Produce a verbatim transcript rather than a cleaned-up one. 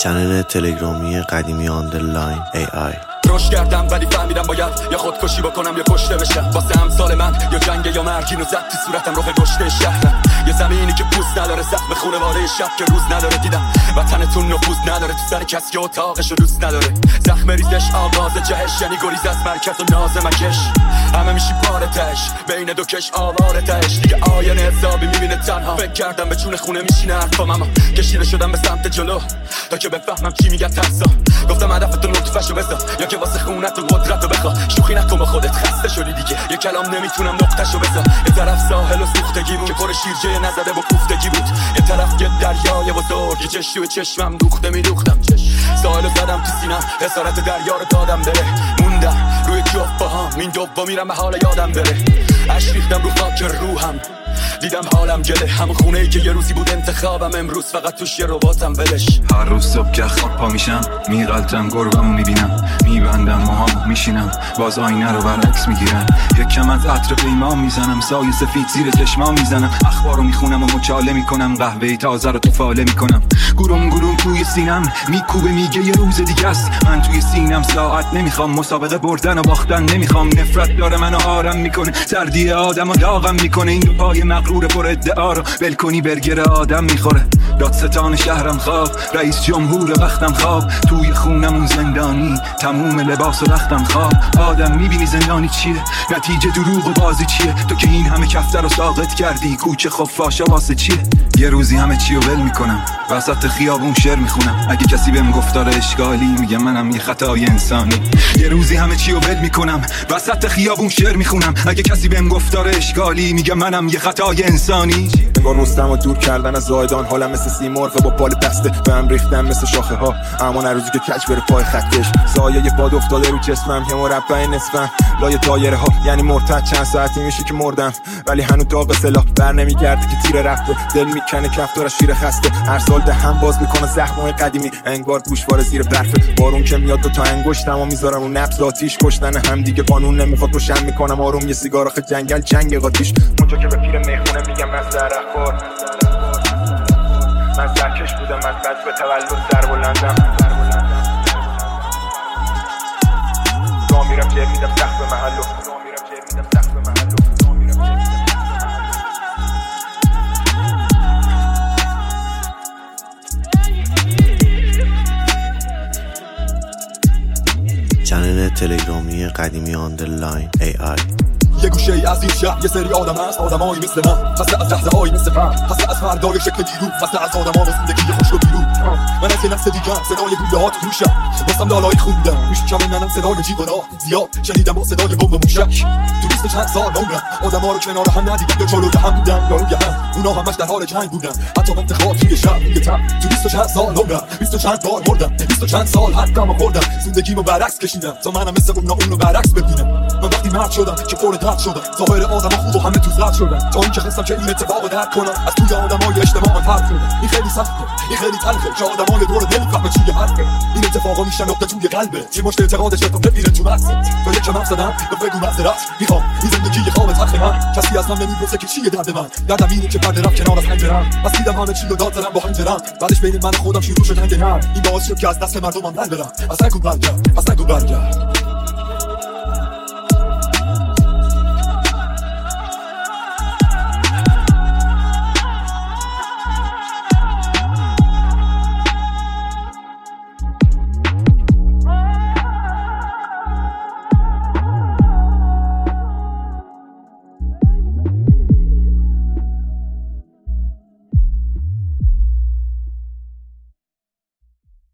چنل تلگرامی قدیمی آندرلاین ای آی. روش کردم ولی فهمیدم باید یا خودکشی بکنم یا کشته بشم. واسه امثال من یا جنگ یا مرگ، اینو زد تو صورتم رخ کشته شهرم. یه زمینی که پوست نداره، زخم خونواده شب که روز نداره. دیدم وطنتون نفوذ نداره تو سر کسی که اتاقشو دوست نداره. زخم ریزش آغاز جهش، یعنی گریز از مرکز و ناز مکش. همه میشی پاره تش بین دو کش آواره تش. دیگه آینه حسابی میبینه تنها. فکر کردم به چون خونه میشینه حرفام، اما کشیده شدم به سمت جلو تا که بفهمم کی میگه ترسا. گفتم هدفتو نطفه‌شو بذار یا که واسه خونت و قدرتو بخوا. شوخی نکن با خودت، خسته شدی دیگه. یه کلام نمیتونم نقطه‌شو بذار. یه طرف ساحل و سوختگی بود که پر شیرجه نزده با کوفتگی بود. یه طرف یه دریای بزرگ که چشم چشمم دوخته میدوختم. ساحلو زدم تو سینم، اسارت دریا رو دادم بره. موندم روی جفت باهام، این دوم میرم به حال یادم بره. عشق ریختم رو خاک روحم، دیدم حالم گله. همون خونه‌ای که یه روزی بود انتخابم، امروز فقط توش یه رباتم ولش. هر روز صبح که خواب پا میشم، میغلطم گربمو میبینم، میبندم موهامو میشینم، باز آینه رو برعکس میگیرم. یک کم از عطر پیمان میزنم، سایه سفید زیر چشمام میزنم. اخبارو میخونم و مچاله میکنم، قهوه تازه رو تو فاله میکنم. گروم گروم توی سینم میکوبه، میگه یه روز دیگه است. من توی سینم ساعت نمیخوام، مسابقه بردن و باختن نمیخوام. نفرت داره منو آرام میکنه، سردی آدمو داغم میکنه. این دو پای مغرور پر ادعا رو ول کنی برگر آدم میخوره. دادستان شهرم خواب، رئیس جمهور وقتم خواب. توی خونمون زندانی، تموم لباس و رختم خواب. آدم میبینی زندانی چیه، نتیجه دروغ و بازی چیه. تو که این همه کفتر رو ساقط کردی، کوچه خفاشا واسه چیه. یه روزی همه چی رو ول میکنم، وسط خیابون شعر میخونم. اگه کسی بهم گفتار اشکالی، میگه منم یه خطای انسانی. یه روزی همه چی رو ول میکنم، وسط خیابون شعر میخونم. اگه کسی بهم گفتار اشکالی، میگه منم یه خطای انسانی. انگار رستم و دور کردن از زایدان، حالم مثل سیمرغ با بال بسته. به هم ریختم مثل شاخه ها، اما نه روزی که کج بره پای خطش. سایه یه باد افتاده رو جسمم، یه مربع نصفم لای دایره ها. یعنی مرتد چند ساعتی میشه که مردم، ولی هنوز داغ سلاح بر نمیگرده که تیر رفته. دل میکنه کفتار شیر خسته، هر سال دهم باز میکنه زخمای قدیمی. انگار گوشواره زیر برفه، بارون که میاد دو تا انگشتمو میذارم رو نبض آتیش. کشتن هم دیگه قانون نمیخواد، روشن میکنم آروم. یه سیگار آخه جنگل جنگ قاتیش. اونجا که به پیر میخونه میگم من سرخور، من سرکش بودم، من بس به تولد سر بلندم. را میرم جر میدم سخت به محلو، را میرم جر میدم سخت به محلو. چنل تلگرامی قدیمی آندرلاین ای آی. یه گوشه ای از این شهر یه سری آدم هست، آدمایی مثل من، خسته از لحظه هایی مثل من، خسته از فردای شکل دیرو، خسته از آدم ها و زندگی خوش و بیرو. من از یه نفس دیگم، صدای گوله ها تو گوشم، بستم لالایی خوندم میشکم منم صدای جیب و راه زیاد شنیدم با صدای بمب و موشک. تو بیست چند سال عمرم آدم ها رو کنار هم ندیدم، یا جلوی هم بودن یا روی هم، اونا همش در حال جنگ بودن. حتی انتخاب توی شهر روی تم. تو بیست چند سال عمرم، بیست چند بار مردم، بیست چند سال حدم خوردم. زندگیمو برعکس کشیدم تا منم مثل اونا اونو برعکس ببینم. من وقتی مرد شدم که پر درد شدم، ظاهر آدم خوب و همه تو زرد شدن، تا اینکه خواستم که این اتفاقو درک کنم. از توی آدمای اجتماع طرد شدم. این خیلی سخته، این خیلی تلخه که آدمای دور دل فهمه چیه حرفه. این اتفاقا میشن نقطه توی قلبت، یه مشت اعتقادش رو ببینه تو مغزت. تا یک کم حرف زدم بگو معذرت میخوام، این زندگی خواب تلخ من. کسی از من نمیپرسه که چیه درد من، دردم اینه که پرده رفت کنار از پنجره‌ام. پس دیدم همه چی رو داد زدم با حنجره‌ام، بعدش بین من و خودم شروع شد جنگ. این باعث شد که از دست مردمم در برم. پس نگو برگرد، پس نگو برگرد.